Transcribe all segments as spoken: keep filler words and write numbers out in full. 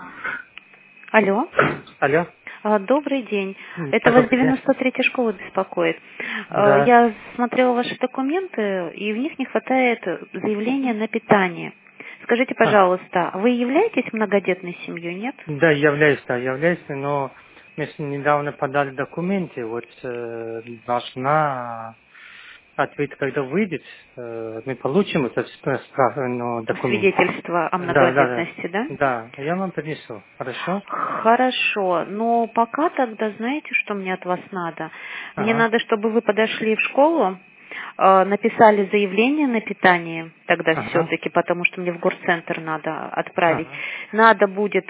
Алло. Алло. А, Добрый день. М, Это вас Добрый день. девяносто третья школа беспокоит. А, Да. Я смотрела ваши документы, и в них не хватает заявления на питание. Скажите, А, пожалуйста, вы являетесь многодетной семьей, нет? да, являюсь, да, являюсь, но мы с- недавно подали документы, вот э, должна ответ, когда выйдет, э, мы получим этот спра- спра- ну, документ. Свидетельство о Да, да, да. многодетности, да? Да, я вам принесу, хорошо? Хорошо, но пока тогда знаете, что мне от вас надо? Мне Ага, надо, чтобы вы подошли в школу, э, написали заявление на питание, тогда ага, все-таки, потому что мне в горцентр надо отправить. ага, Надо будет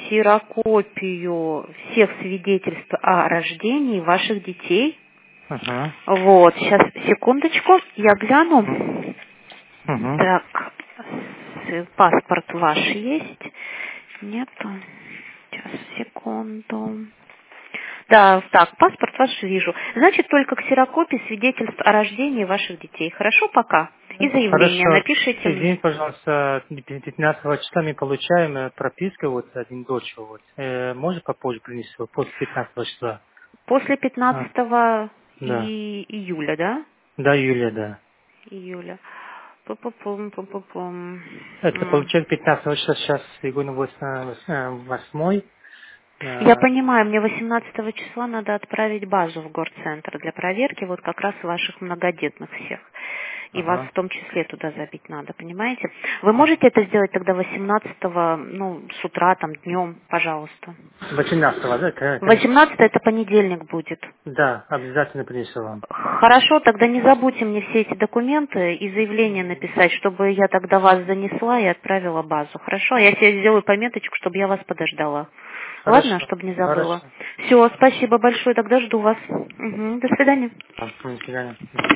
ксерокопию всех свидетельств о рождении ваших детей. ага, Вот, сейчас, секундочку, я ага, гляну. ага. Так, с- паспорт ваш есть? Нету. Сейчас, секунду. Да, так, паспорт ваш вижу. Значит, только ксерокопии свидетельств о рождении ваших детей. Хорошо пока? И заявление Хорошо. напишите Извините, мне. пожалуйста, пятнадцатого числа мы получаем э, прописку, вот один дочь, вот. Э, может попозже принесу, после пятнадцатого числа? После А, пятнадцатого да. и... июля, да? Да, Юлия, да. Июля. Пу-пу-пум, пу-пу-пум. Это М. получается пятнадцатого числа, сейчас сегодня восьмой. Я Э, понимаю, мне восемнадцатого числа надо отправить базу в горцентр для проверки вот как раз ваших многодетных всех. И вас Ага. в том числе туда забить надо, понимаете? Вы ага. можете это сделать тогда восемнадцатого, ну, с утра, там, днем, пожалуйста. восемнадцатого, да, ко- конечно. восемнадцатого это понедельник будет. Да, обязательно принесу вам. Хорошо, тогда не забудьте мне все эти документы и заявление написать, чтобы я тогда вас занесла и отправила базу. Хорошо? Я себе сделаю пометочку, чтобы я вас подождала. Ладно, Хорошо, чтобы не забыла. хорошо. Все, спасибо большое, тогда жду вас. Мгм, до свидания. До свидания.